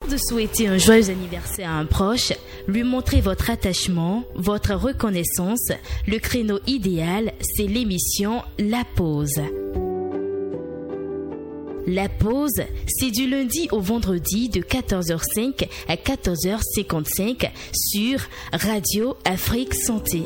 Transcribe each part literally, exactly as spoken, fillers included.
de souhaiter un joyeux anniversaire à un proche, lui montrer votre attachement, votre reconnaissance, le créneau idéal, c'est l'émission La Pause. La Pause, c'est du lundi au vendredi de quatorze heures cinq à quatorze heures cinquante-cinq sur Radio Afrique Santé.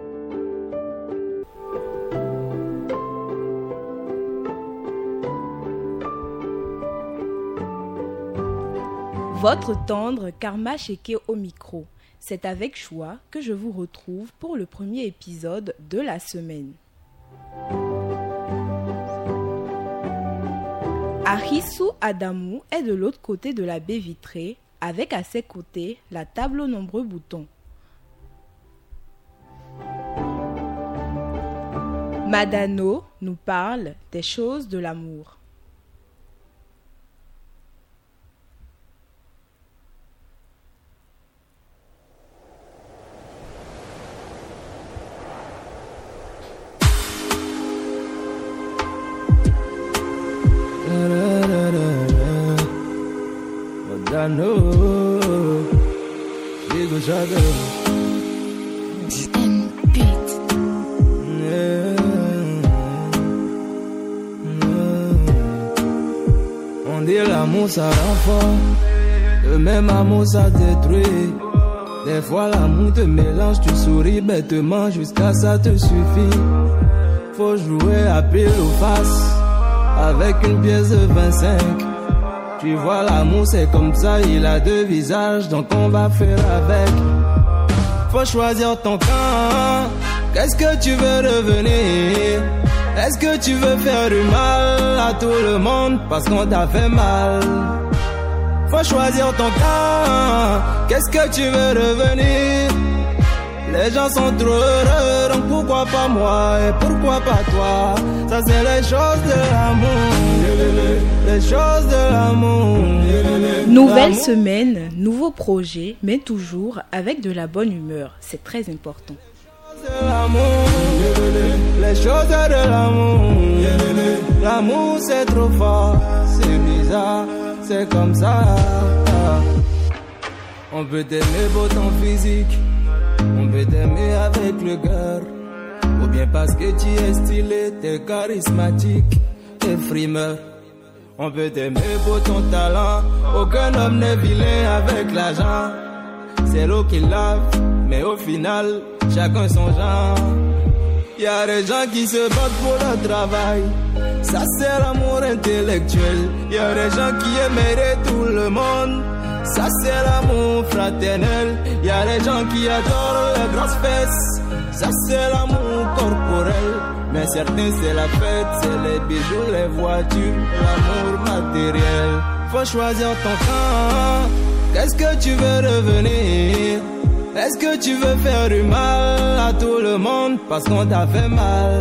Votre tendre Karma Cheke au micro. C'est avec joie que je vous retrouve pour le premier épisode de la semaine. Arissou Adamou est de l'autre côté de la baie vitrée, avec à ses côtés la table aux nombreux boutons. Madano nous parle des choses de l'amour. Madano, Diego Jaga, D M Beat. On dit l'amour ça rend fort, le même amour ça détruit. Des fois l'amour te mélange, tu souris bêtement jusqu'à ça te suffit. Faut jouer à pile ou face, avec une pièce de vingt-cinq. Tu vois l'amour c'est comme ça, il a deux visages, donc on va faire avec. Faut choisir ton camp, qu'est-ce que tu veux devenir? Est-ce que tu veux faire du mal à tout le monde parce qu'on t'a fait mal? Faut choisir ton camp, qu'est-ce que tu veux devenir? Les gens sont trop heureux, donc pourquoi pas moi et pourquoi pas toi? Ça c'est les choses de l'amour, les choses de l'amour. Nouvelle semaine, nouveau projet, mais toujours avec de la bonne humeur, c'est très important. Les choses de l'amour, l'amour c'est trop fort, c'est bizarre, c'est comme ça. On peut t'aimer pour ton physique, on peut t'aimer avec le cœur, ou bien parce que tu es stylé, t'es charismatique, t'es frimeur. On peut t'aimer pour ton talent, aucun homme n'est vilain avec l'argent. C'est l'eau qui lave, mais au final, chacun son genre. Y'a des gens qui se battent pour leur travail, ça c'est l'amour intellectuel. Y'a des gens qui aimeraient tout le monde, ça c'est l'amour fraternel. Y'a des gens qui adorent les grosses fesses, ça c'est l'amour corporel. Mais certains c'est la fête, c'est les bijoux, les voitures, l'amour matériel. Faut choisir ton camp, qu'est-ce que tu veux devenir? Est-ce que tu veux faire du mal à tout le monde parce qu'on t'a fait mal?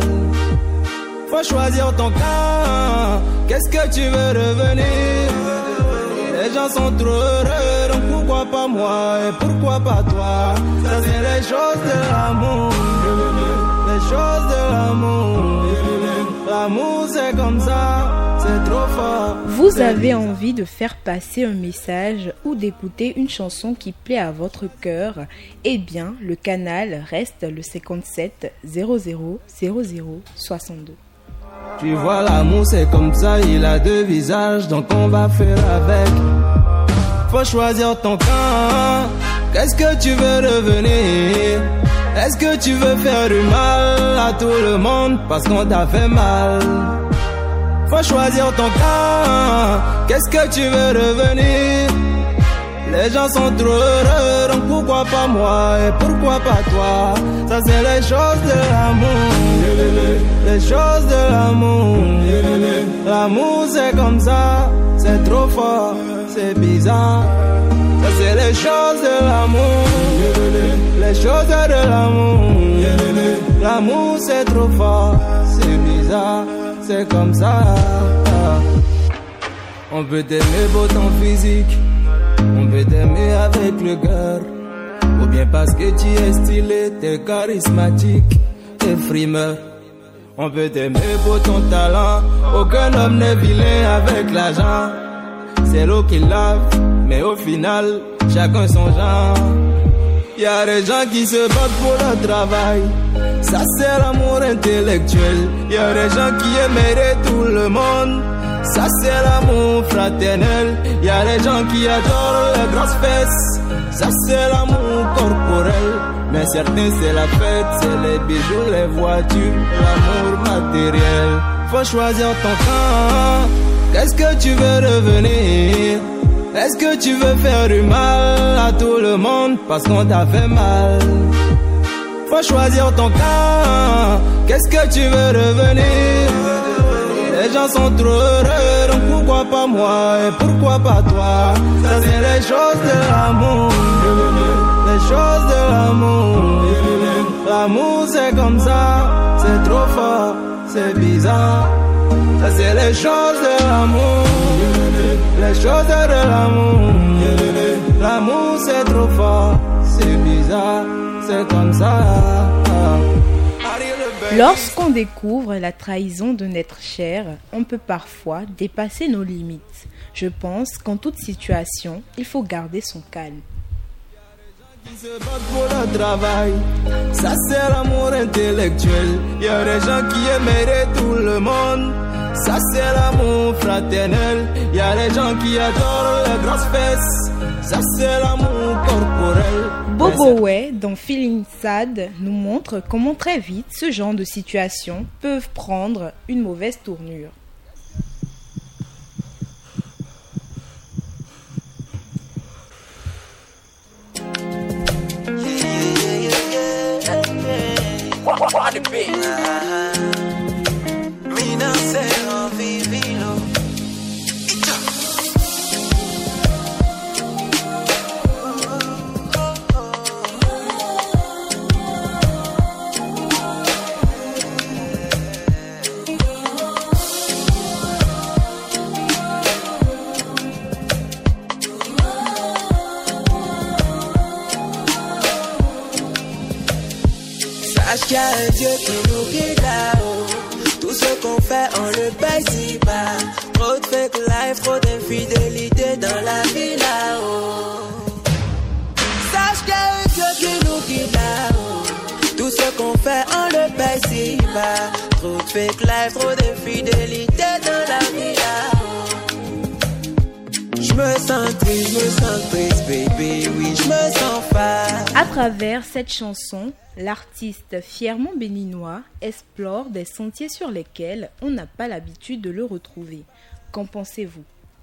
Faut choisir ton camp, qu'est-ce que tu veux devenir? Les gens sont trop heureux, donc pourquoi pas moi et pourquoi pas toi? Ça c'est les choses de l'amour, les choses de l'amour. L'amour c'est comme ça, c'est trop fort. Vous avez envie de faire passer un message ou d'écouter une chanson qui plaît à votre cœur? Eh bien, le canal reste le cinquante-sept zéro zéro zéro zéro soixante-deux. Tu vois l'amour c'est comme ça, il a deux visages, donc on va faire avec. Faut choisir ton camp, qu'est-ce que tu veux devenir? Est-ce que tu veux faire du mal à tout le monde parce qu'on t'a fait mal? Faut choisir ton camp, qu'est-ce que tu veux devenir? Les gens sont trop heureux, donc pourquoi pas moi et pourquoi pas toi? Ça c'est les choses de l'amour, les choses de l'amour. L'amour c'est comme ça, c'est trop fort, c'est bizarre. Ça c'est les choses de l'amour, les choses de l'amour. L'amour c'est trop fort, c'est bizarre, c'est comme ça. On peut t'aimer pour ton physique, on peut t'aimer avec le cœur, ou bien parce que tu es stylé, t'es charismatique, t'es frimeur. On peut t'aimer pour ton talent, aucun homme n'est vilain avec l'argent. C'est l'eau qui lave, mais au final, chacun son genre. Y a des gens qui se battent pour leur travail, ça c'est l'amour intellectuel. Y a des gens qui aimeraient tout le monde, ça c'est l'amour fraternel. Y a des gens qui adorent les grosses fesses, ça c'est l'amour corporel. Mais certains c'est la fête, c'est les bijoux, les voitures, l'amour matériel. Faut choisir ton camp, qu'est-ce que tu veux devenir? Est-ce que tu veux faire du mal à tout le monde parce qu'on t'a fait mal? Faut choisir ton camp, qu'est-ce que tu veux devenir? Les gens sont trop heureux, donc pourquoi pas moi et pourquoi pas toi? Ça c'est les choses de l'amour, les choses de l'amour. L'amour c'est comme ça, c'est trop fort, c'est bizarre. Ça c'est les choses de l'amour, les choses de l'amour. L'amour c'est trop fort, c'est bizarre, c'est comme ça. Lorsqu'on découvre la trahison d'un être cher, on peut parfois dépasser nos limites. Je pense qu'en toute situation, il faut garder son calme. Ils se battent pour leur travail, ça c'est l'amour intellectuel. Il y a des gens qui aimeraient tout le monde, ça c'est l'amour fraternel. Il y a des gens qui adorent les grosses fesses, ça c'est l'amour corporel. Bobo Way dans Feeling Sad nous montre comment très vite ce genre de situations peuvent prendre une mauvaise tournure. Sache qu'il y a un Dieu qui nous guide là-haut. Tout ce qu'on fait, on le paye si bas. Trop de fake life, trop d'infidélité dans la vie là-haut. Sache qu'il y a un Dieu qui nous guide là-haut. Tout ce qu'on fait, on le paye si bas. Trop de fake life, trop d'infidélité dans la vie là-haut. Je me sens triste, je me sens triste, baby, oui, je me sens fat. À travers cette chanson, l'artiste fièrement béninois explore des sentiers sur lesquels on n'a pas l'habitude de le retrouver. Qu'en pensez-vous?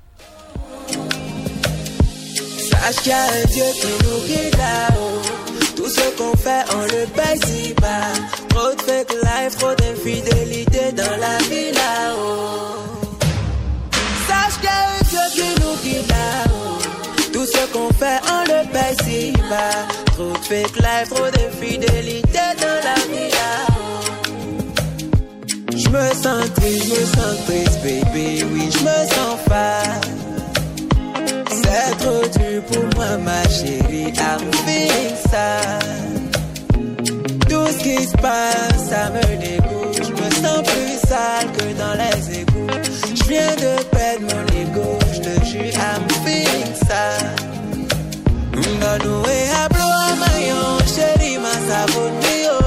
Sache qu'il y a un Dieu qui nous guide là-haut. Tout ce qu'on fait, on le paye si bas. Trop de fake life, trop d'infidélité dans la vie là-haut. Sache qu'il y a un Dieu qui nous guide là-haut. Tout ce qu'on fait, on le paye si bas. Trop de fake life, trop d'infidélité dans la vie là-haut. Je me sens triste, je me sens triste, baby, oui, je me sens fat. C'est trop dur pour moi, ma chérie, I'm feeling sad. Tout ce qui se passe, ça me dégoûte. Je me sens plus sale que dans les égouts. Je viens de perdre mon ego, je te jure, I'm feeling sad. Ndano e hablo amayon, chérie, ma sabonio.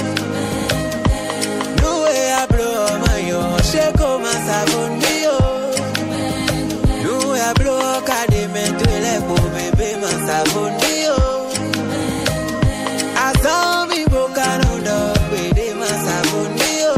No e hablo amayon, cheko ma sabonio. No e hablo kademento ele po bébé ma sabonio. Azami bokano do pede ma sabonio.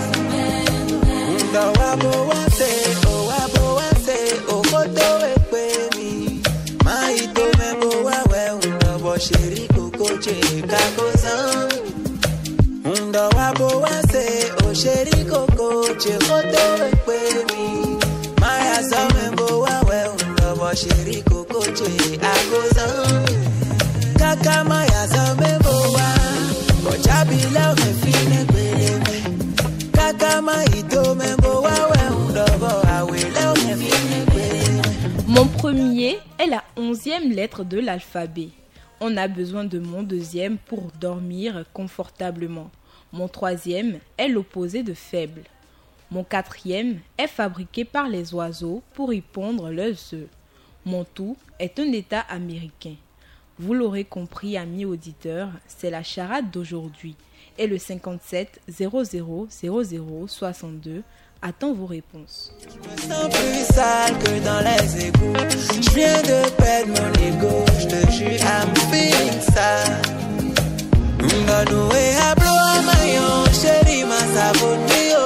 Ndo wabo wase, o wabo wase, o koto e pe mi. Ma ito membo wawe undo sheri kokoche kakozan. Undo wabo wase, o sheri kokoche koto e pe mi. Ma ya sa membo wawe undo sheri kokoche akozan. Kaka ma ya sa membo wa, koja bila refine kwele. Kaka ma ito membo wawe undo awe la refine kwele. Mon premier est la onzième lettre de l'alphabet. On a besoin de mon deuxième pour dormir confortablement. Mon troisième est l'opposé de faible. Mon quatrième est fabriqué par les oiseaux pour y pondre leurs œufs. Montou est un État américain. Vous l'aurez compris, amis auditeurs, c'est la charade d'aujourd'hui. Et le cinquante-sept zéro zéro zéro zéro soixante-deux attend vos réponses. Je me sens plus sale que dans les égouts. Je viens de perdre mon ego, je te jure, I'm feeling sad. Nous et hablo a maillon, chérie, ma savonne mio.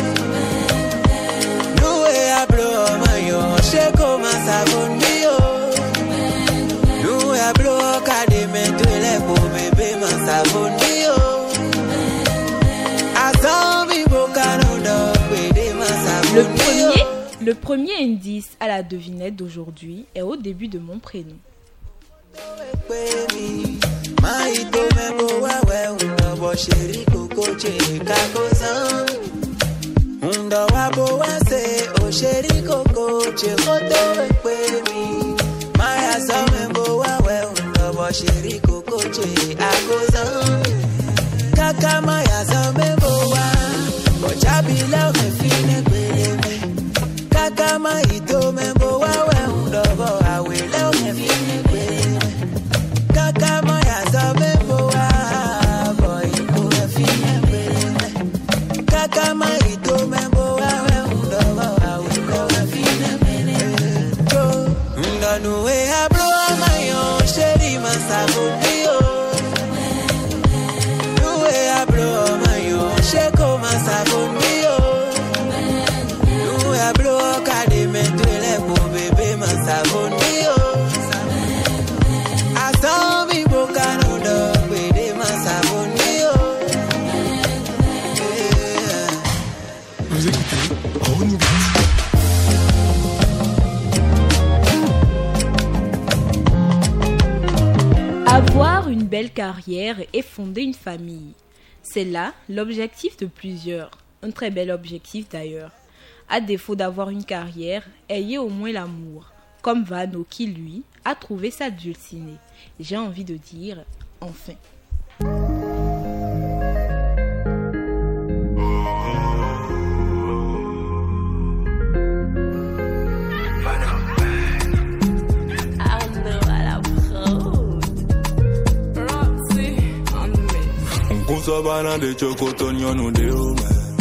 Nous et hablo a maillon, chérie, ma savonne mio. Nous et hablo a cadé, tu les beaux bébés, ma savonne mio. Azambi bocano do, ma savonne Le premier, le premier indice à la devinette d'aujourd'hui est au début de mon prénom. Maito membo wawe undo bo sheri koko che kakozan undo wabo wase o sheri koko che koto ekwe mi maya so membo wawe undo bo sheri koko che akozan kaka maya so membo wa bo chabi la me fine kwele me kaka maito membo wawe undo bo awe la me fine kwele kaka maya nous et hablo a maillon, chérie, ma savonne mio. Nous et hablo a maillon, chéco, ma savonne mio. Nous et hablo a cadé, mais tu les beaux bébés, ma savonne mio. Azambi bocano do, bébé, ma savonne mio. Vous écoutez Renouveau. Avoir une belle carrière et fonder une famille. C'est là l'objectif de plusieurs. Un très bel objectif d'ailleurs. À défaut d'avoir une carrière, ayez au moins l'amour. Comme Vano qui, lui, a trouvé sa dulcinée. J'ai envie de dire, enfin. Sabana de chocotonio no deu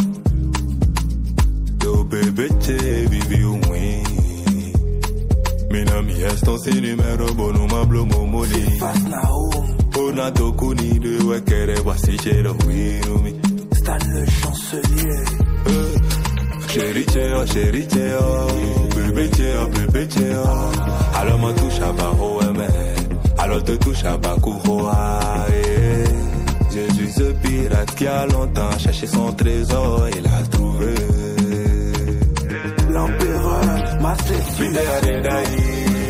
Yo bebê te vivi um win Mina mi eston si numero bono ma blomo moli Ona tokuni de wekere wasi chero wino mi Stan le chancelier Chéri chea, chéri chea Bébé chea, bébé chea Alors ma touche à bas alors te touche à bas couroa Je suis ce pirate qui a longtemps cherché son trésor et l'a trouvé. L'empereur m'a séduit. Fidèle à Daï,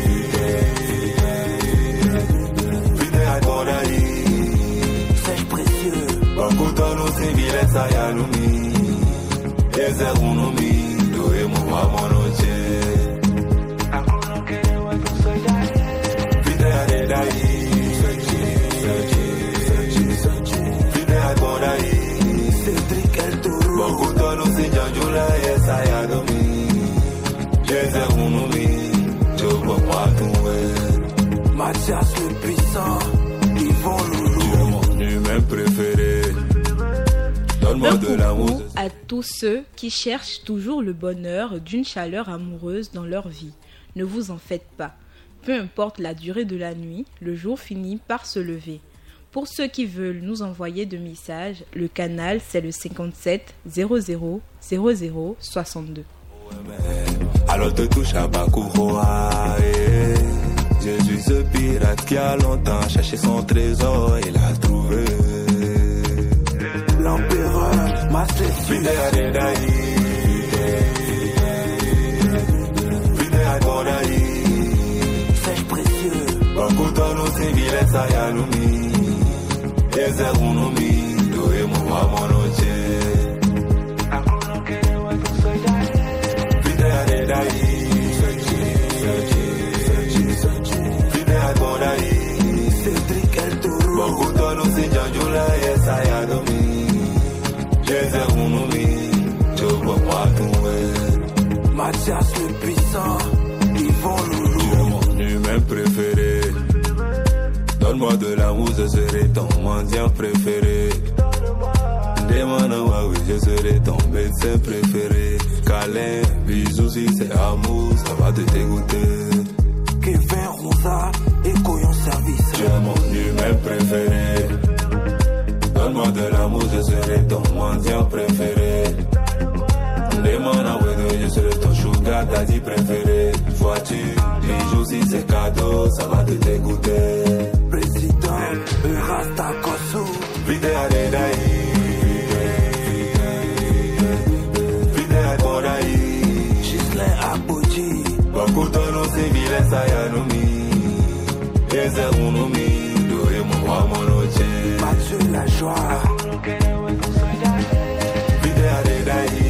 fidèle à Gonaï. C'est précieux. Bakuta no singile sayalumi. Eze unumi, do e mo wa monoche. Akuno kere wa tu soy Fidèle à Daï. Cédric El Toro. Bakuta no sinjanjula esa ya domi. Jeze unumi, jobo patoué. Mathias le puissant, Yvon Loulou. Tu es mon humain préféré. Donne-moi de l'amour. À tous ceux qui cherchent toujours le bonheur d'une chaleur amoureuse dans leur vie. Ne vous en faites pas. Peu importe la durée de la nuit, le jour finit par se lever. Pour ceux qui veulent nous envoyer de messages, le canal c'est le cinquante-sept zéro zéro zéro zéro soixante-deux. Alors te touche à Bakouroa. Je suis ce pirate qui a longtemps cherché son trésor et l'a trouvé. L'empereur m'a séduit. Fidèle à Daï, fidèle à Gonaï. C'est précieux. Bakuta no singile sayalumi. Eze unumi, do e mo wa monoche. Akuno kere wa tu soy Daï. Fidèle à Daï, fidèle à Gonaï. Cédric El Toro. Bakuta no sinjanjula esa ya domi. Eze unumi, jobo patoué. Mathias le puissant, Yvon Loulou. Donne-moi de l'amour, je serai ton mendiant préféré. Demande-moi, oui, je serai ton médecin préféré. Câlin, bisous, si c'est amour, ça va te dégoûter. Kevin Rosa et Coyon Service. Tu es mon humain préféré. Donne-moi de l'amour, je serai ton mendiant préféré. Demande-moi, oui, je serai ton sugar daddy préféré. Voiture, bijoux, si c'est cadeau, ça va te dégoûter. Président, Rasta Kosu. Vite à Dedaï. Bakutano civile sayanumi Eze unumi Dore mwa monoche Mathieu la joie Vide adedai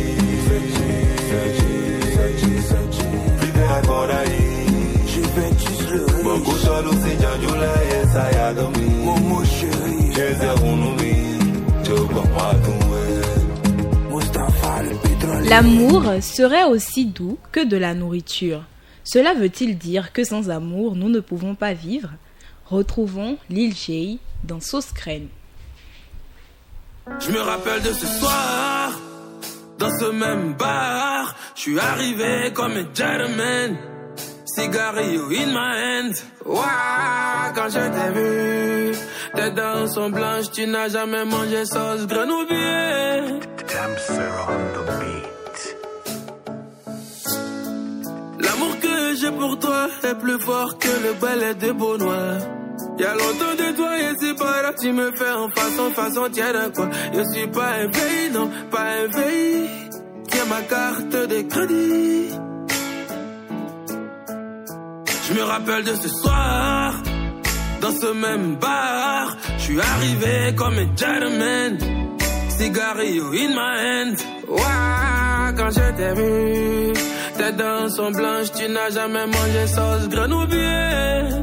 Vide akodai Juventus le riche Bakutano sinjanjula Esayanumi Momo chéri Eze unumi Choba matumwe Mustapha le pétrole. L'amour serait aussi doux que de la nourriture. Cela veut-il dire que sans amour, nous ne pouvons pas vivre? Retrouvons Lil J dans Sauce Crème. Je me rappelle de ce soir, dans ce même bar, je suis arrivé comme un gentleman, cigarillo in my hand. Wow, quand je t'ai vu, tes dents sont blanches, tu n'as jamais mangé sauce grenouille. Damser on the beat. L'amour que j'ai pour toi est plus fort que le balai de Beaunois. Y'a longtemps de toi et c'est pas là, tu me fais en façon, façon, tiens de quoi. Je suis pas un veille, non, pas un veille, qui a ma carte de crédit. Je me rappelle de ce soir, dans ce même bar, je suis arrivé comme un gentleman, cigarillo in my hand. Wow, quand je t'ai vu, tes dents sont blanches, tu n'as jamais mangé sauce grenouille.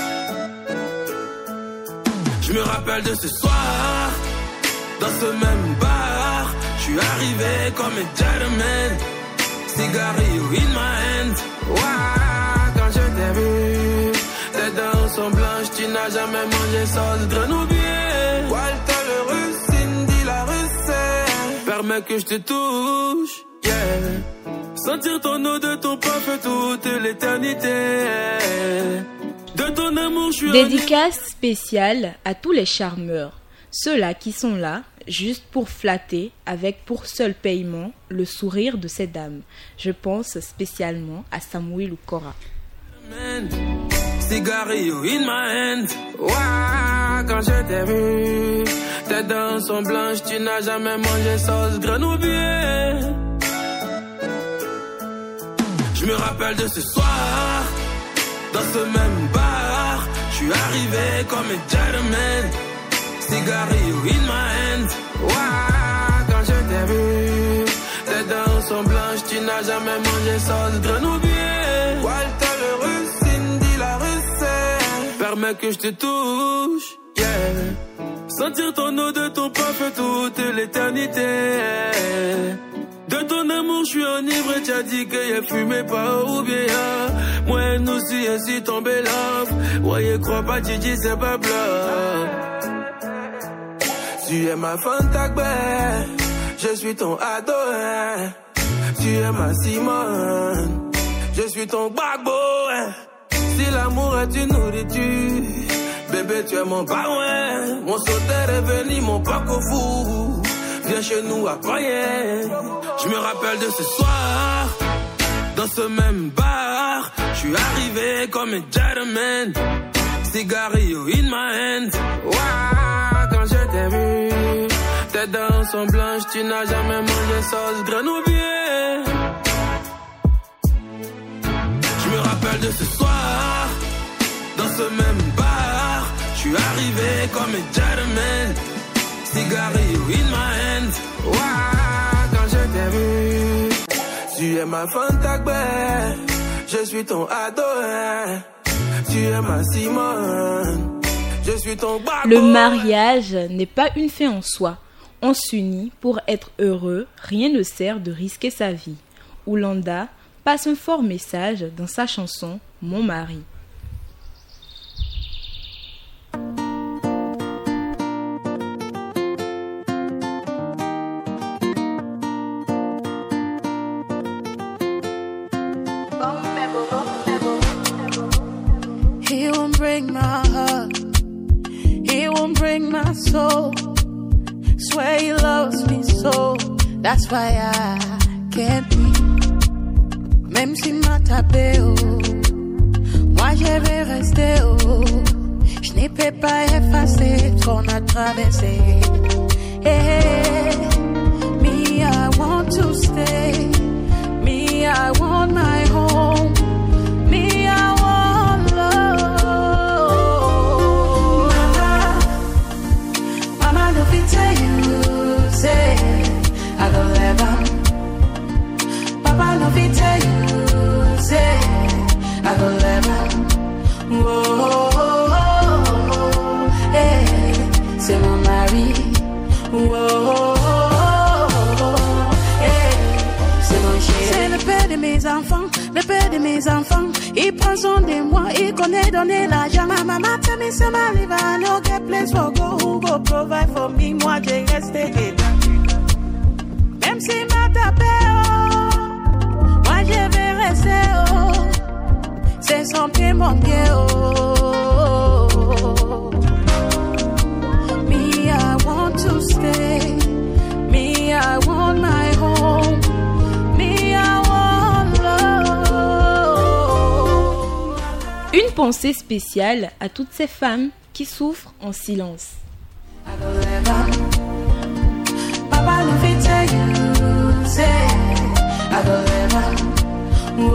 Je me rappelle de ce soir, dans ce même bar, je suis arrivé comme un gentleman, cigarillo in my hand. Wow, quand je t'ai vu, tes dents sont blanches, tu n'as jamais mangé sauce grenouille. Walter le russe, Cindy la russe, permets que je te touche, yeah. Sentir ton eau de ton parfum toute l'éternité. De ton amour, je suis Dédicace spéciale à tous les charmeurs, ceux-là qui sont là juste pour flatter avec pour seul paiement le sourire de ces dames. Je pense spécialement à Samuel Ukora. Cigarillo in my hand. Wow, quand je t'ai vu, tes dents sont blanches, tu n'as jamais mangé sauce grenouille. Je me rappelle de ce soir, dans ce même bar, je suis arrivé comme un gentleman, cigarillo in my hand. Wow, quand je t'ai vu, tes dents sont blanches, tu n'as jamais mangé sauce grenouille. Walter le russe, Cindy la russe, permets que je te touche, yeah. Sentir ton eau de ton parfum toute l'éternité. De ton amour, je suis enivré, t'as dit que y'a fumé pas ou bien y'a. Moi, nous si ainsi tombé là. Ouais, crois pas, tu dis c'est pas bluff. Tu es ma fantagbe, je suis ton ado, hein. Tu es ma Simone, je suis ton bagbo, hein. Si l'amour est une nourriture, bébé, tu es mon baouin. Mon sauteur est venu, mon paco fou. Viens chez nous à croyer. Je me rappelle de ce soir, dans ce même bar, je suis arrivé comme un gentleman, cigarillo in my hand. Wow, quand je t'ai vu, tes dents sont blanches, tu n'as jamais mangé sauce grenouille. Je me rappelle de ce soir, dans ce même bar, je suis arrivé comme un gentleman, cigarillo in my hand. Wow, quand je t'ai vu, tu es ma fantagbe, je suis ton ado, hein. Tu es ma Simone, je suis ton babo. Le mariage n'est pas une fin en soi. On s'unit pour être heureux, rien ne sert de risquer sa vie. Oulanda passe un fort message dans sa chanson Mon mari. He won't break my heart. He won't break my soul. Swear he loves me so. That's why I can't be. Même si m'a tapé, oh, moi je vais rester, oh. Je ne peux pas effacer ce qu'on a traversé. Hey, me, I want to stay. Me, I want my home. Me, I want love. Mama, Mama, don't be tell you, say, I don't love him. Papa, don't be tell you, say, I don't love him. Whoa. C'est mon mari, oh, oh, oh, hey, c'est mon chéri. C'est le père de mes enfants, le père de mes enfants. Il prend soin de moi, il connaît donner l'argent. Ma maman tell me some I live, I no get place for go, who go provide for me. Moi j'ai resté dedans. Même s'il m'a tapé, oh, moi je vais rester, oh. C'est son pied mon pied, oh. To stay. Me, I want my home. Me, I want love. Une pensée spéciale à toutes ces femmes qui souffrent en silence. Papa, ne fait tell you, say, I don't ever.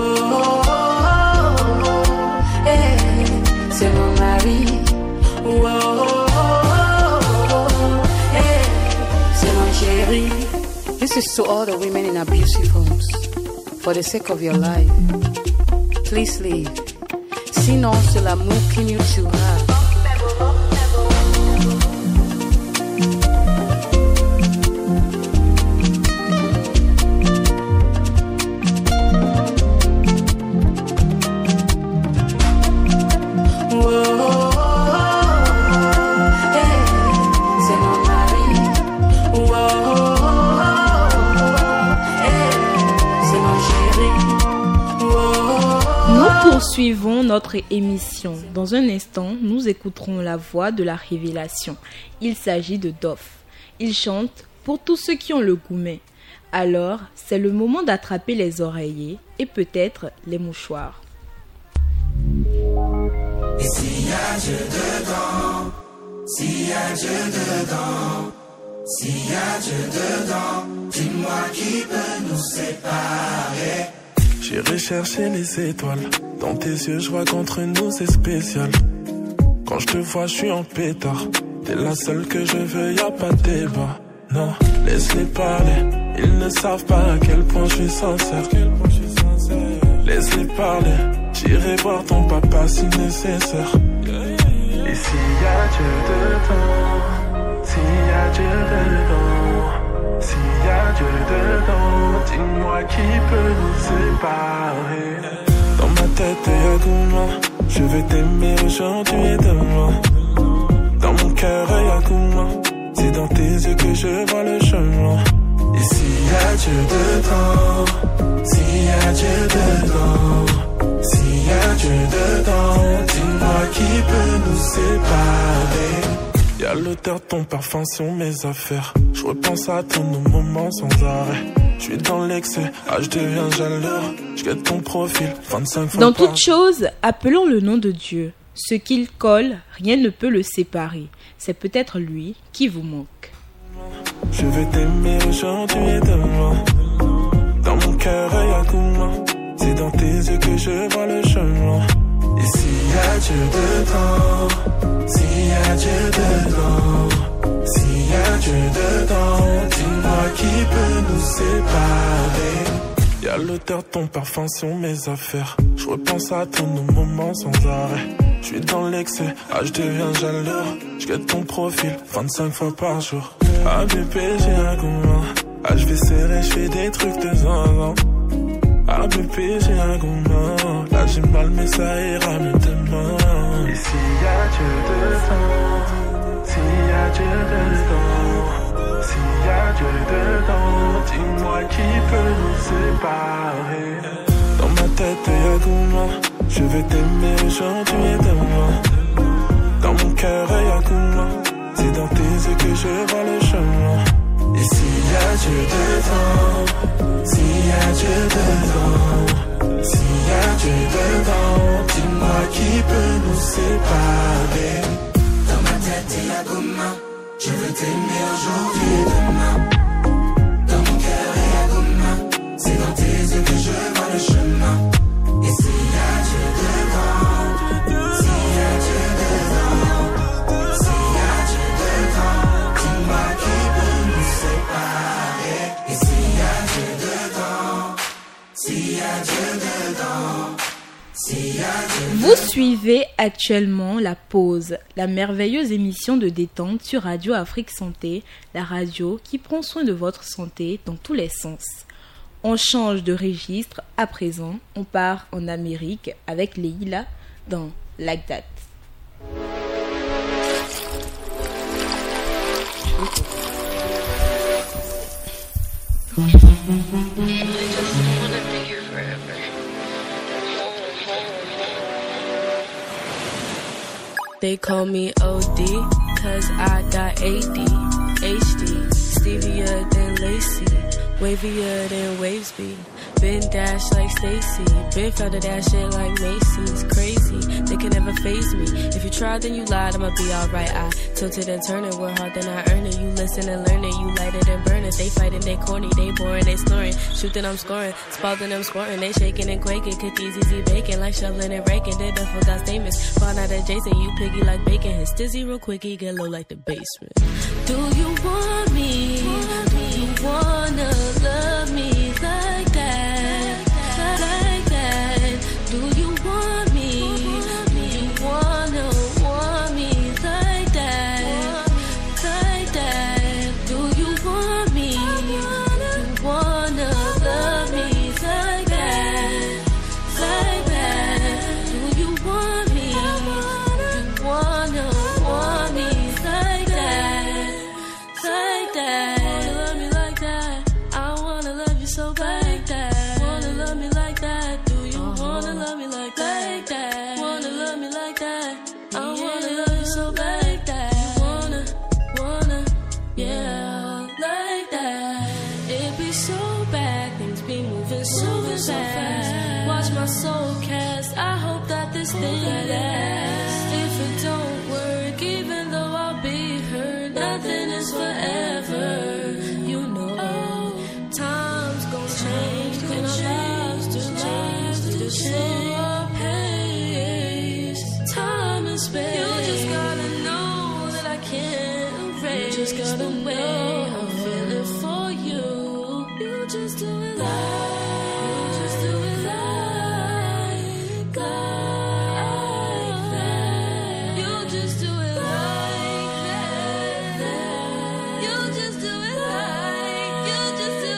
Hey, c'est mon mari. Whoa. This is to all the women in abusive homes. For the sake of your life, please leave. Sinon, cela continue to have. Poursuivons notre émission. Dans un instant, nous écouterons la voix de la révélation. Il s'agit de Dof. Il chante pour tous ceux qui ont le gourmet. Alors, c'est le moment d'attraper les oreillers et peut-être les mouchoirs. Et s'il y a Dieu dedans, s'il y a Dieu dedans, s'il y a Dieu dedans, dis-moi qui peut nous séparer. J'irai chercher les étoiles. Dans tes yeux, je vois qu'entre nous c'est spécial. Quand je te vois, je suis en pétard. T'es la seule que je veux, y a pas de débat. Non, laisse-les parler. Ils ne savent pas à quel point je suis sincère. Laisse-les parler. J'irai voir ton papa si nécessaire. Et s'il y a Dieu dedans, s'il y a Dieu dedans, s'il y a Dieu dedans, dis-moi qui peut nous séparer. Dans ma tête y'a Gouma, je vais t'aimer aujourd'hui et demain. Dans mon cœur y'a Gouma, c'est dans tes yeux que je vois le chemin. Et s'il y a Dieu dedans, s'il y a Dieu dedans, s'il y a Dieu dedans, dis-moi qui peut nous séparer. Y'a l'odeur de ton parfum sur mes affaires. Je repense à tous nos moments sans arrêt. Je suis dans l'excès, ah je deviens jaloux. Je guette ton profil, vingt-cinq fois. Dans toute chose, appelons le nom de Dieu. Ce qu'il colle, rien ne peut le séparer. C'est peut-être lui qui vous manque. Je vais t'aimer aujourd'hui et demain. Dans mon cœur y'a Gouma, c'est dans tes yeux que je vois le chemin. Et s'il y a Dieu dedans, s'il y a Dieu dedans, s'il y a Dieu dedans, dis-moi qui peut nous séparer. Y'a l'odeur de ton parfum sur mes affaires. Je repense à tous nos moments sans arrêt. Je suis dans l'excès, ah je deviens jaloux. Je guette ton profil, vingt-cinq fois par jour. Ah bébé j'ai un gourmand, ah je vais serrer, je fais des trucs de zinzin. Ah bébé j'ai un gourmand, là j'ai mal mais ça ira mieux demain. Et s'il y a Dieu dedans, s'il y a Dieu dedans, s'il y a Dieu dedans, dis-moi qui peut nous séparer. Dans ma tête y'a Gouma, Je veux t'aimer aujourd'hui et demain. Dans mon cœur, y'a Kuma. C'est dans tes yeux que je vois le chemin. Et s'il y a Dieu dedans, s'il y a Dieu dedans, s'il y a Dieu dedans, dis-moi qui peut nous séparer. Dans ma tête, il y a Kuma. Je veux t'aimer aujourd'hui et demain. Dans mon cœur, il y a Kuma. C'est dans tes yeux que je vois le chemin. Et s'il y a Dieu dedans, s'il y a Dieu dedans, s'il y a Dieu dedans, dis-moi qui peut nous séparer. Et s'il y a Dieu dedans, s'il y a Dieu dedans, s'il y a Dieu dedans. Vous suivez actuellement La Pause, la merveilleuse émission de détente sur Radio Afrique Santé, la radio qui prend soin de votre santé dans tous les sens. On change de registre à présent, on part en Amérique avec Leila dans Like That. They call me O D, cause I got A D, H D, stevier than Lacey, wavier than waves be. Been dashed like Stacy, been found to that shit like Macy's. Crazy, they can never faze me. If you try, then you lied, I'ma be alright. I tilted and turn it, work hard, then I earn it. You listen and learn it, you light it and burn it. They fighting, they corny, they boring, they snoring. Shooting, I'm scoring, spalding, I'm scoring. They shaking and quaking, cookies easy baking, like shoveling and raking. They done forgot statements, found out adjacent. You piggy like bacon, his dizzy real quickie, get low like the basement. Do you want me? Do you wanna love me like that? Like that? Do you want me? Do you wanna want me like that? Like that? Do you want me? Do you wanna love me like that? Like that? Do you want me? Do you wanna want me like that? Like that? Wanna love me like that? I wanna love you so bad. Like that? Wanna love me like that? Do you wanna love me like that? Like that? Wanna love me like that? I wanna love you so bad. Like that? You wanna, wanna, yeah, like that. It be so bad, things be moving so fast. Watch my soul cast. I hope that this thing lasts. If it don't work, even though I'll be hurt, nothing is forever. You know, time's gonna change, and our lives to change the same pace. Time and space. You just gotta know that I can't erase. You just gotta the way I'm feeling for you. You just do it like, you just do it like, like that. You just do it like that. You just do it like, you just do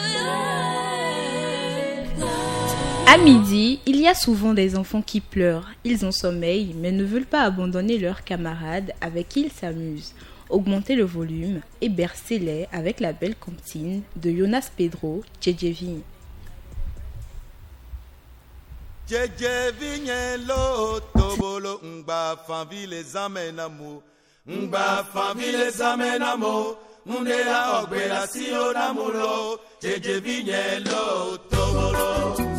it like, like. À midi, il y a souvent des enfants qui pleurent. Ils ont sommeil, mais ne veulent pas abandonner leurs camarades avec qui ils s'amusent. Augmentez le volume et bercez-les avec la belle comptine de Jonas Pedro, Djedjevi. Djedjevi lo tobolo ngba fanvi les amenamo ngba fanvi les amenamo mundela ogbela si onamulo Djedjevi lo tobolo.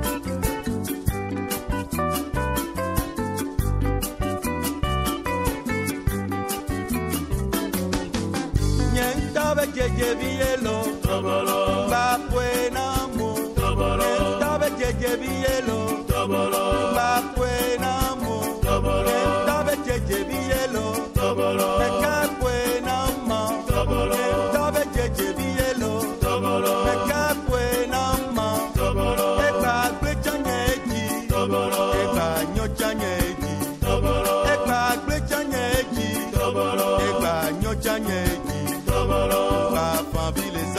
Djedjevielo, ba buenamo, estabe Djedjevielo, ba buenamo, estabe Djedjevielo, eka buenama, estabe Djedjevielo, eka buenama, eka gbechaneji, eka nyochaneji, eka gbechaneji, eka nyochaneji.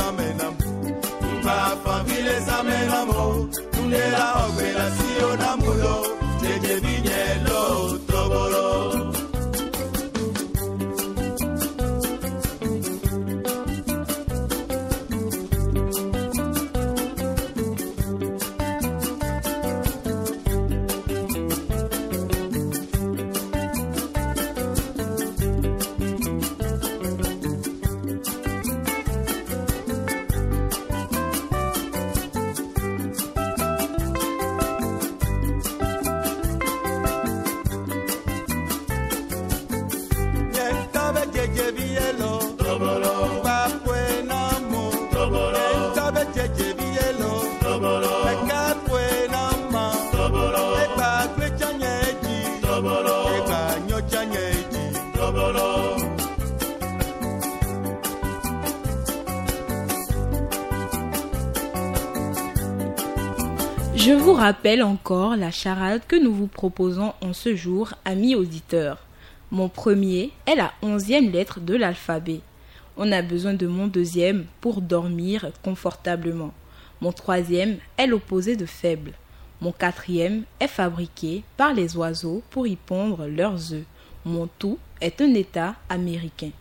Je vous rappelle encore la charade que nous vous proposons en ce jour, amis auditeurs. Mon premier est la onzième lettre de l'alphabet. On a besoin de mon deuxième pour dormir confortablement. Mon troisième est l'opposé de faible. Mon quatrième est fabriqué par les oiseaux pour y pondre leurs œufs. Mon tout est un État américain.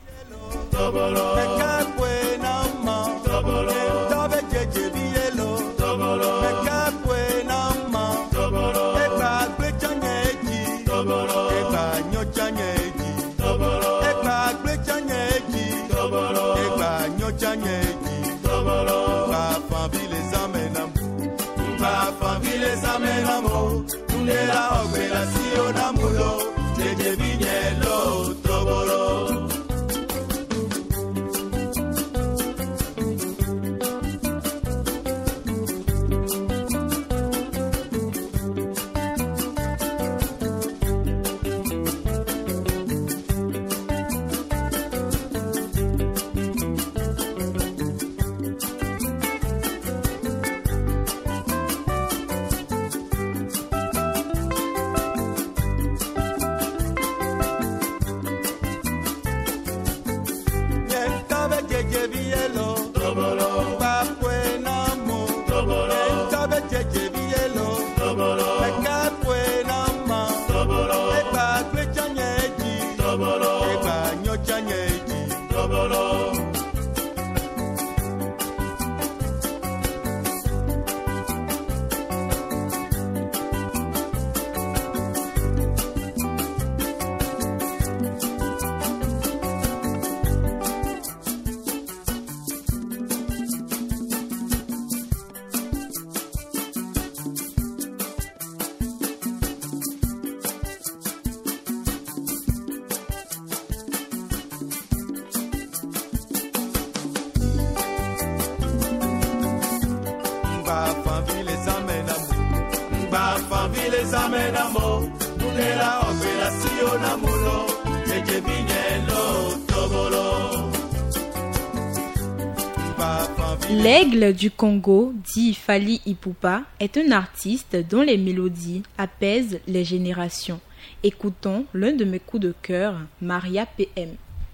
L'aigle du Congo, dit Fally Ipupa, est un artiste dont les mélodies apaisent les générations. Écoutons l'un de mes coups de cœur, Maria P M.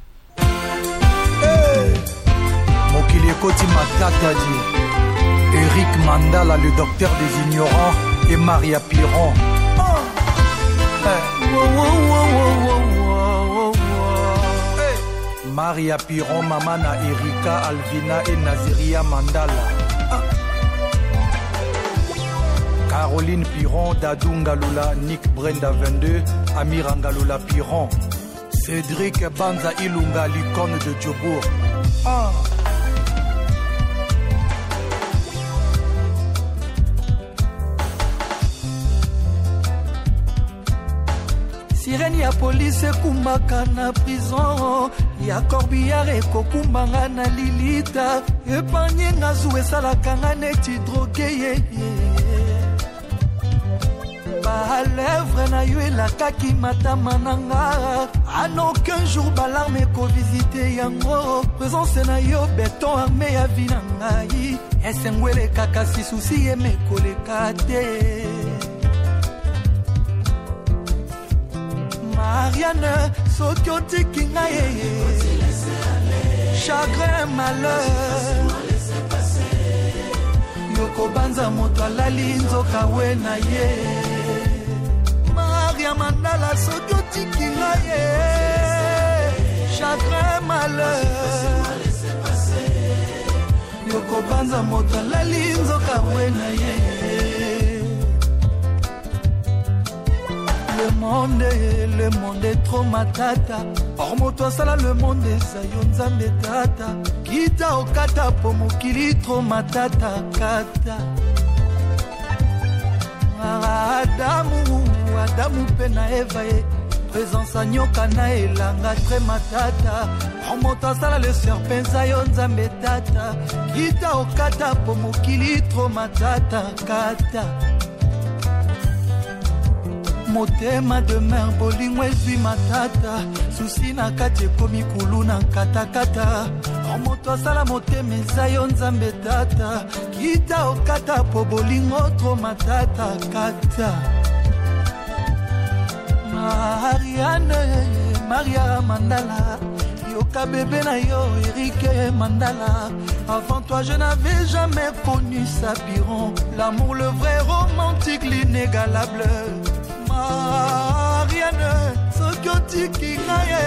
Hey! Mokili Koti Matata dit Eric Mandala, le docteur des ignorants, et Maria Piron. Oh! Hey! Wow, wow, wow, wow, wow, wow. Hey! Maria Piron, Mamana Erika, Alvina et Naziria Mandala. Ah! Caroline Piron, Dadou Ngalula, Nick Brenda vingt-deux, Amira Ngalula Piron, Cédric Banza Ilunga, l'icône de Djobourg. Ah! Sirène ya police kumbaka na prison ya corbillard ekokumbanga na lilita epanye nga zuwe salaka nga neti droge ye ba lèvre na yo elakaki matama na nga en aucun jour balarme ekovisite yango présence na yo beton armé ya vi na ngai esengwele kaka si susi ye mekoleka te Marianne, soki otiki ngai chagrin malheur yokobanza moto alali nzoka we na ye Maria Mandala, soki otiki ngai chagrin malheur yokobanza moto alali nzoka we na ye Le monde, le monde est trop matata. Or moto sala le monde ezayo nzambe tata. Kita okata po mokili trop matata kata. Adamu, Adamu pena Eva e présence anyoka na elanga très matata. Or moto sala le serpent ezayo nzambe tata. Kita okata po mokili trop matata kata. motema de mer bolingo ezwi matata susi na kati ekomi kulu na katakata moto asala motema eza yo nzambe tata kita okata po bolingo tro matata kata Marianne Maria Mandala Yoka bébé na yo Eric Mandala. Avant toi je n'avais jamais connu Sapiron. L'amour le vrai romantique l'inégalable Marianne Sokoti Kinaye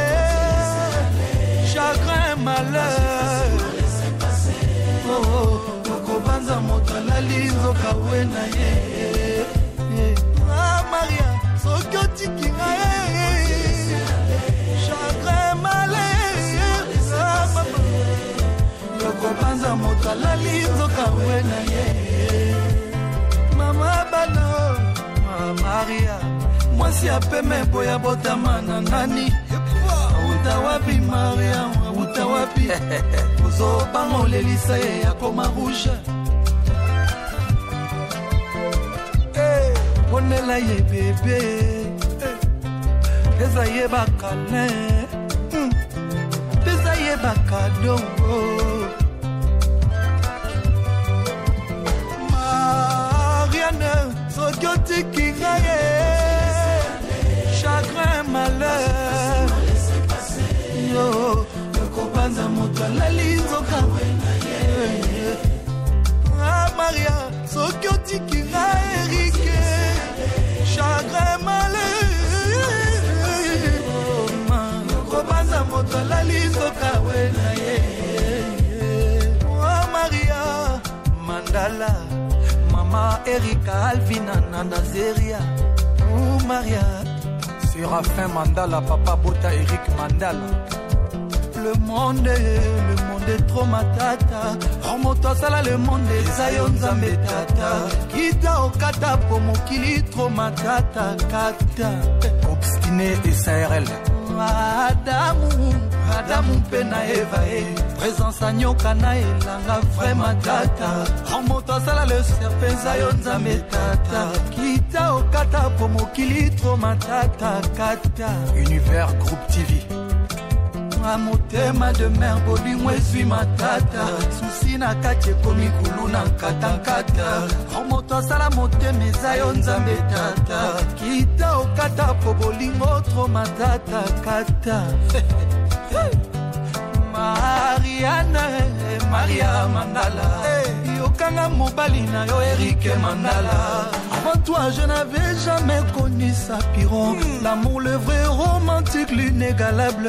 chagrin malheur Oh oh Yoko banza motala linzo kawena ye Ah Maria Sokoti Kinaye chagrin malheur Ah maman Yoko banza motala linzo kawena ye Mama bano Maria Mwasi apeme boya botama na nani Utawapi Maria Utawapi Uzo bango lelisa ye ya koma rouge Eh Onela ye bebe Pesa ye bakane Pesa ye bakado Marianne Sokoti Kingaye chagrin malheur Yo Yoko banza moto la linzo kawena ye Ah Maria Sokoti Kina Eric chagrin malheur Yoko banza moto la linzo kawena ye Oh Maria Mandala Mama Erika Alvina Nanazeria Oh Maria Séraphin Mandala, Papa Bota Eric Mandala. Le monde, le monde est trop matata. Remonte sala le monde est Zion Zambetata. Kita okata pomokili trop matata kata. Obstiné et S R L. Adamu, Adamu pena Eva e. Présence à nyoka na elanga vrai matata. Remonte sala le serpent Zion Zambetata. Kita okata pomokili trop matata kata. Univers Groupe T V. Motema de mer bolingo ezwi matata susi na kati ekomi kulu na nkatankata moto asala motema eza yo nzambe tata kita okata po bolingo tro matata kata Marianne Maria Mandala Yokanga mobali na yo Eric Mandala. Avant toi je n'avais jamais connu Sapiron. L'amour le vrai romantique l'inégalable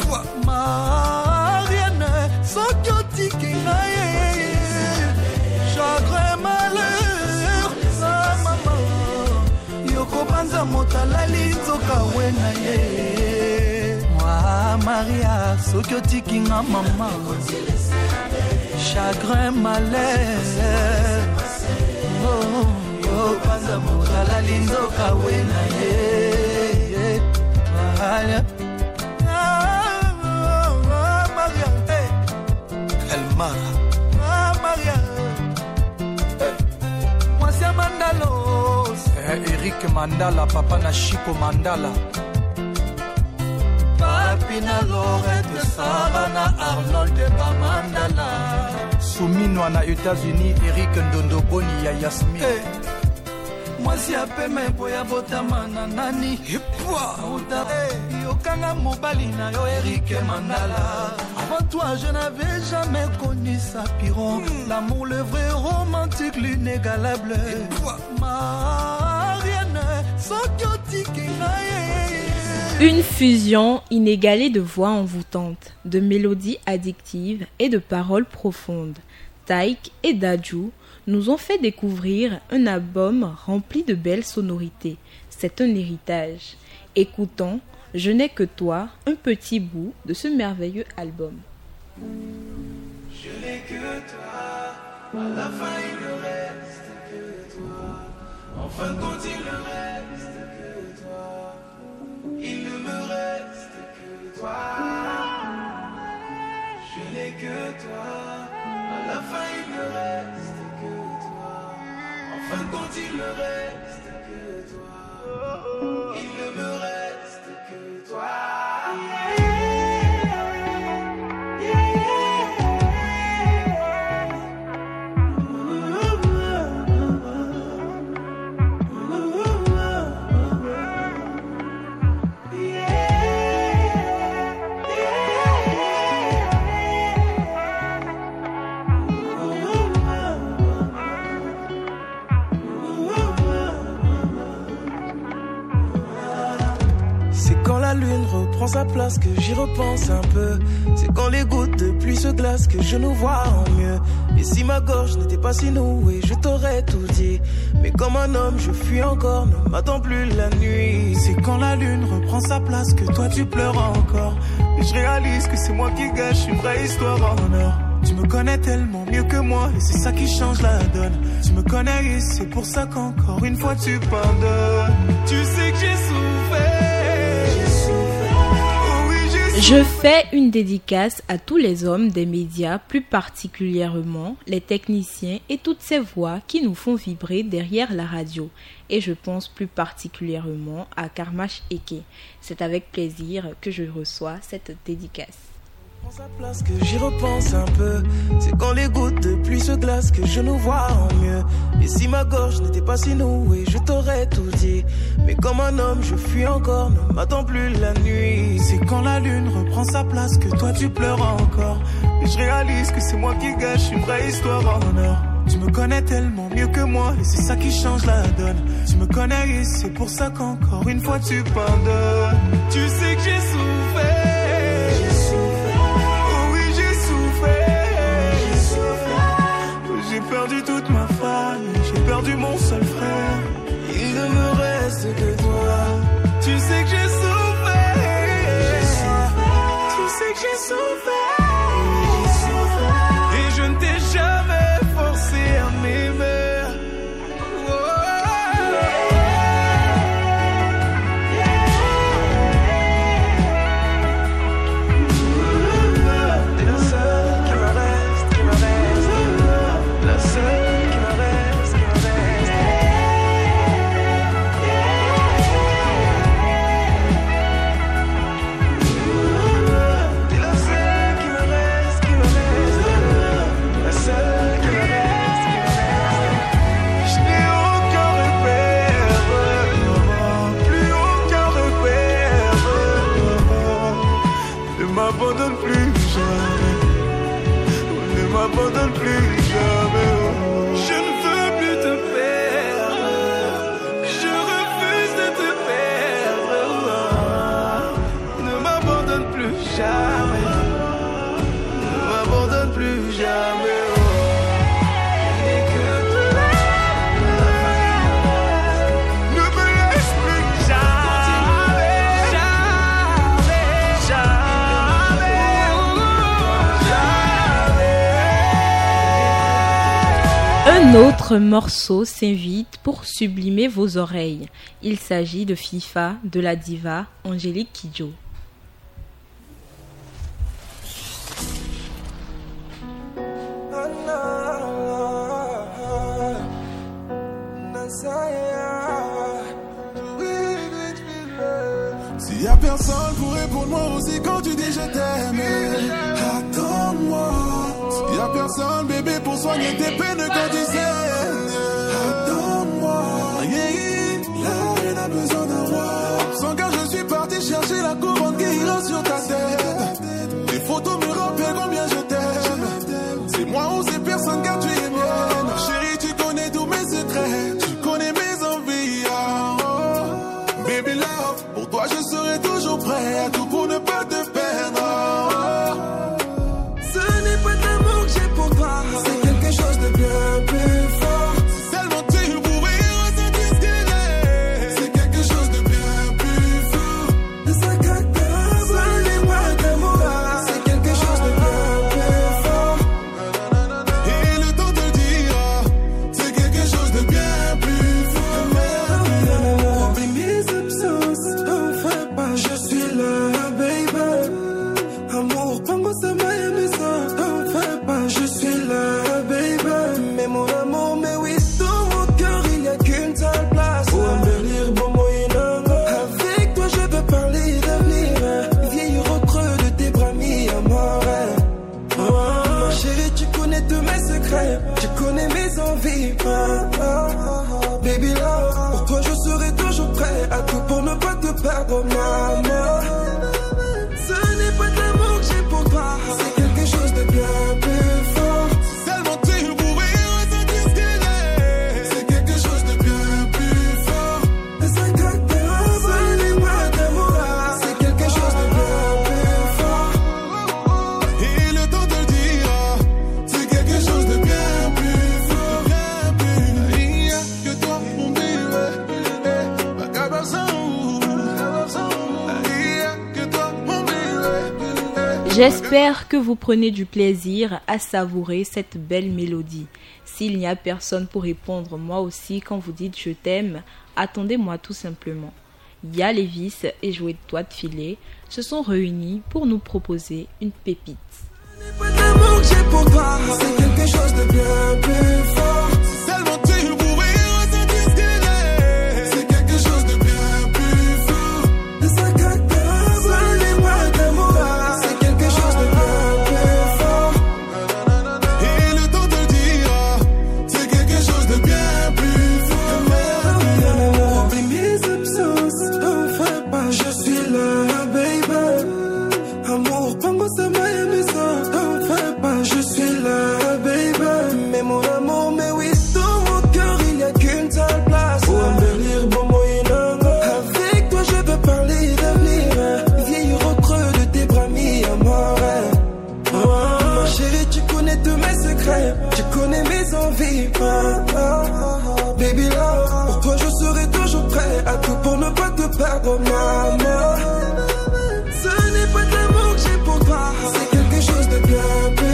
Marianne Sokoti Kinaye chagrin malheur Ah maman Yoko banza motala linzo kawena ye Ah Maria Sokoti Kinga maman chagrin malheur Oh yo banza motala linzo kawena ye Maria Ah Maria Mwasi Mandalos Eric Mandala Papa na Chico Mandala Papi na Lorette Sarah na Arnold Ba Mandala Soumino na États-Unis Eric Ndondo Boni ya Yasmin Mwasi apeme boya botama na nani Hipwa Uta Yokanga mobali na yo Eric Mandala. Avant toi je n'avais jamais connu Sapiron. L'amour le vrai romantique l'inégalable Marianne Sokoti Kinaye. Une fusion inégalée de voix envoûtantes, de mélodies addictives et de paroles profondes. Taïk et Dadju nous ont fait découvrir un album rempli de belles sonorités. C'est un héritage. Écoutons Je n'ai que toi, un petit bout de ce merveilleux album. Je n'ai que toi, à la fin il ne reste que toi. En fin de compte il ne reste que toi. Il ne me reste que toi. Je n'ai que toi, à la fin il ne reste que toi. En fin de compte il ne reste que toi. reprend sa place, que j'y repense un peu. C'est quand les gouttes de pluie se glacent que je nous vois en mieux. Et si ma gorge n'était pas si nouée, je t'aurais tout dit. Mais comme un homme, je fuis encore, ne m'attends plus la nuit. C'est quand la lune reprend sa place que toi tu pleures encore. Et je réalise que c'est moi qui gâche une vraie histoire en or. Tu me connais tellement mieux que moi et c'est ça qui change la donne. Tu me connais et c'est pour ça qu'encore une fois tu pardonnes. Tu sais que j'ai souffert, j'ai souffert. Oh oui, j'ai souffert. Je fais une dédicace à tous les hommes des médias, plus particulièrement les techniciens et toutes ces voix qui nous font vibrer derrière la radio. Et je pense plus particulièrement à Karmash Eke. C'est avec plaisir que je reçois cette dédicace. Prends sa place, que j'y repense un peu. C'est quand les gouttes de pluie se glacent que je nous vois en mieux. Et si ma gorge n'était pas si nouée, je t'aurais tout dit. Mais comme un homme, je fuis encore, ne m'attends plus la nuit. C'est quand la lune reprend sa place que toi tu pleures encore. Et je réalise que c'est moi qui gâche une vraie histoire en or. Tu me connais tellement mieux que moi et c'est ça qui change la donne. Tu me connais et c'est pour ça qu'encore une fois tu pardonnes. Tu sais que j'ai souffert. J'ai perdu toute ma famille, j'ai perdu mon seul frère. Il ne me reste que toi. Tu sais que j'ai souffert, j'ai souffert. Tu sais que j'ai souffert, j'ai souffert. Et je ne t'ai jamais forcé à m'aimer. M'abandonne plus jamais, ne m'abandonne plus jamais. Je ne veux plus te perdre, je refuse de te perdre. Ne m'abandonne plus jamais, ne m'abandonne plus jamais. Un autre morceau s'invite pour sublimer vos oreilles. Il s'agit de FIFA de la diva Angélique Kidjo. S'il y a personne pour répondre moi aussi quand tu dis je t'aime, attends-moi. S'il y a personne bébé pour soigner tes peines quand tu saignes, attends-moi. Là elle a besoin d'un roi. Sans car je suis parti chercher la couronne qui ira sur ta tête. Les photos me rappellent combien je t'aime. C'est moi ou c'est personne car tu es mienne. Chérie tu connais tous mes secrets, tu connais mes envies, oh. Baby love, pour toi je serai toujours prêt à tout pour ne pas te perdre. Ce n'est pas de l'amour que j'ai pour toi, c'est quelque chose de bien plus fort. J'espère que vous prenez du plaisir à savourer cette belle mélodie. S'il n'y a personne pour répondre moi aussi quand vous dites je t'aime, attendez-moi tout simplement. Ya Lévis et Joël Toit de Filet se sont réunis pour nous proposer une pépite. L'amour que j'ai pour toi, c'est quelque chose de bien plus fort. Si seulement tu pouvais ressentir ce qu'il est, c'est quelque chose de bien plus fort. De sa cacao, seul et moi d'amour, c'est quelque chose de bien plus fort. Et le temps te le dira, c'est quelque chose de bien plus fort. Oublie mes absences, t'en fais pas, je suis là, baby. Amour, pas moi ça m'a aimé ça. Je suis là, baby. Mais mon amour, mais oui, dans mon cœur, il n'y a qu'une seule place. Pour embellir mon moyen. Avec toi, je veux parler d'avenir. Vieillir au creux de tes bras mis à mort. Oh, ma chérie, tu connais tous mes secrets. Tu connais mes envies. Oh, oh, baby, là, pour toi, je serai toujours prêt à tout pour ne pas te perdre, maman. Ce n'est pas de l'amour que j'ai pour toi. C'est quelque chose de bien plus.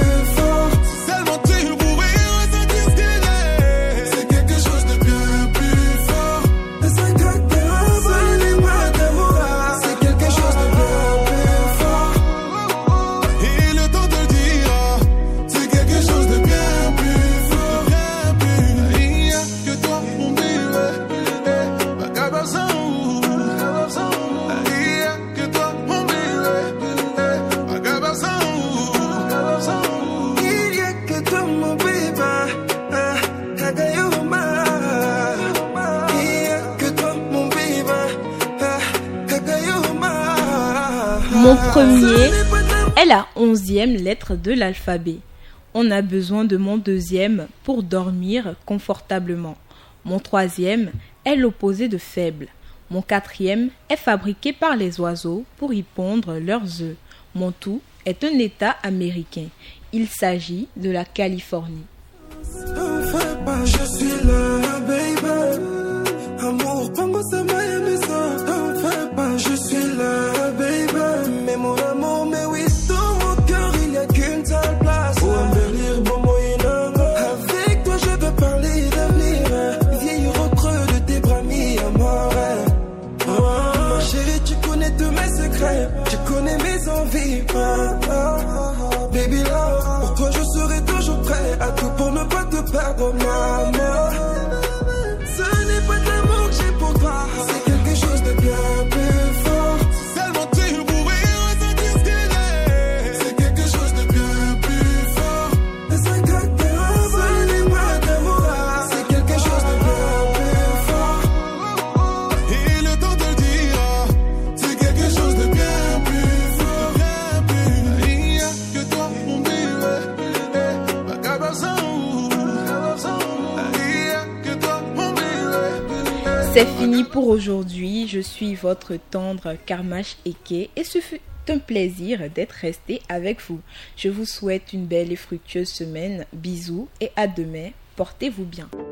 Mon premier est la onzième lettre de l'alphabet. On a besoin de mon deuxième pour dormir confortablement. Mon troisième est l'opposé de faible. Mon quatrième est fabriqué par les oiseaux pour y pondre leurs œufs. Mon tout est un État américain. Il s'agit de la Californie. Je suis là, baby. Amour, pas moi ça m'a aimé ça. T'en fais pas, je suis là, baby. Mais mon amour, mais oui, dans mon cœur, il n'y a qu'une seule place. Pour embellir mon moyen. Avec toi, je veux parler d'avenir. Vieillir au creux de tes bras mis à mort. Oh, ma chérie, tu connais tous mes secrets. Tu connais mes envies. Oh, oh, oh, baby, là, pour toi, je serai toujours prêt à tout pour ne pas te perdre, maman. Ce n'est pas de l'amour que j'ai pour toi, c'est quelque chose de bien plus fort. Si seulement tu pouvais ressentir ce qu'il est, c'est quelque chose de bien plus fort. De sa cacao, seul et moi d'amour, c'est quelque chose de bien plus fort. Et le temps te le dira, c'est quelque chose de bien plus fort. Il n'y a que toi, mon bébé, ma cabazon. C'est fini pour aujourd'hui. Je suis votre tendre Karmash Eke et ce fut un plaisir d'être resté avec vous. Je vous souhaite une belle et fructueuse semaine. Bisous et à demain. Portez-vous bien.